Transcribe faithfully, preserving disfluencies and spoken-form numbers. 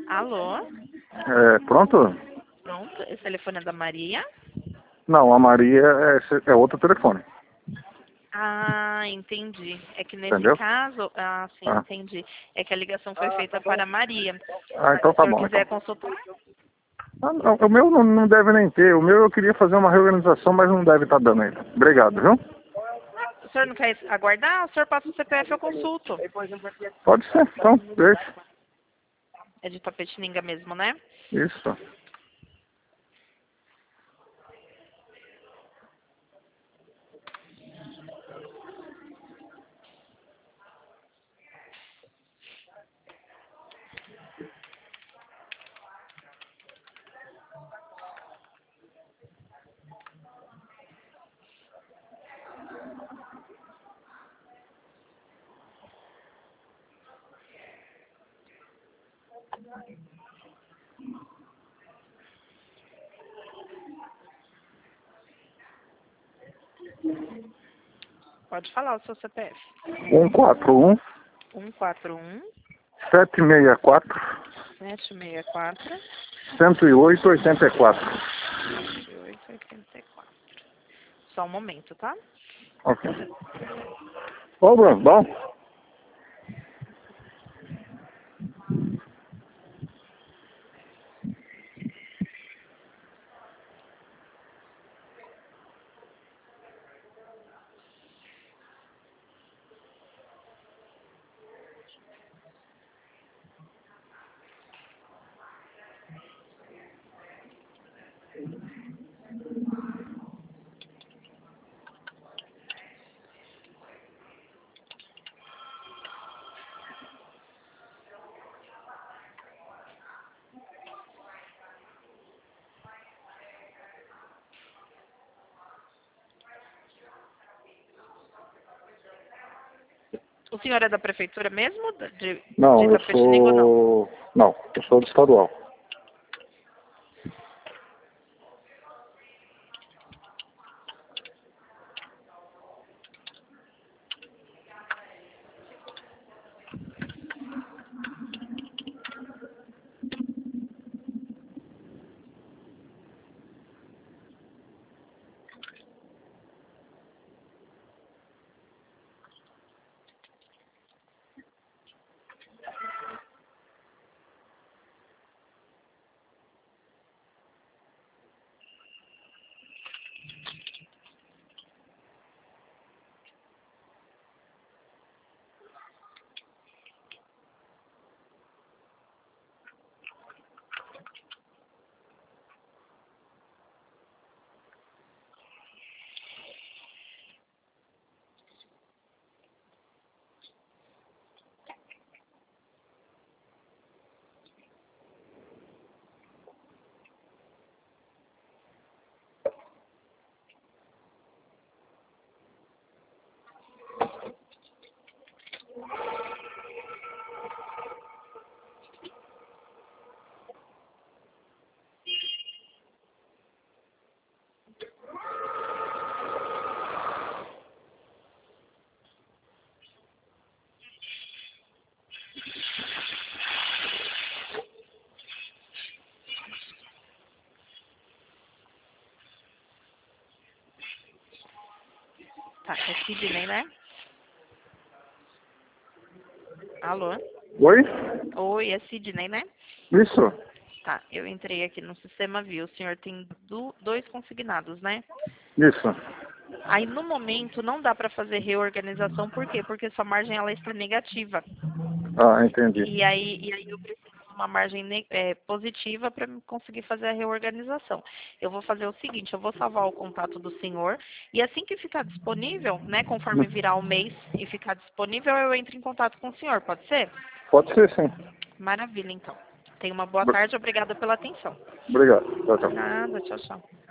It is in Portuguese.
Alô? É, pronto? Pronto, esse telefone é da Maria? Não, a Maria é, é outro telefone. Ah, entendi. É que nesse Entendeu? caso, ah, sim, Ah, entendi. É que a ligação foi feita para a Maria. ah Se então o tá senhor bom. Então. quiser consultar, Ah, não, o meu não, não deve nem ter. O meu eu queria fazer uma reorganização, mas não deve estar dando ainda. Obrigado, viu? o senhor não quer aguardar? O senhor passa o C P F, eu consulto. Pode ser, então, deixa. É de Tapetininga mesmo, né? Isso. Pode falar o seu C P F. um quatro um, um quatro um, sete seis quatro, sete seis quatro, cento e oito, oitenta e quatro. sete oito oito quatro. Só um momento, tá? Ok. Ô, Bruno, bom? O senhor é da prefeitura mesmo? De, Não, de eu Tapetininga ou não? sou... Não, eu sou do estadual. Tá, é Sidney, né? Alô? Oi? Oi, é Sidney, né? Isso. Tá, eu entrei aqui no sistema, vi. O senhor tem do, dois consignados, né? Isso. Aí, no momento, não dá para fazer reorganização. Por quê? Porque sua margem ela está negativa. Ah, entendi. E aí, e aí eu preciso de uma margem ne- é, positiva para conseguir fazer a reorganização. Eu vou fazer o seguinte, eu vou salvar o contato do senhor e assim que ficar disponível, né, conforme virar o mês e ficar disponível, eu entro em contato com o senhor, pode ser? Pode ser, sim. Maravilha, então. Tenha uma boa Br- tarde, obrigada pela atenção. Obrigado. Tchau, tchau. Nada, tchau, tchau.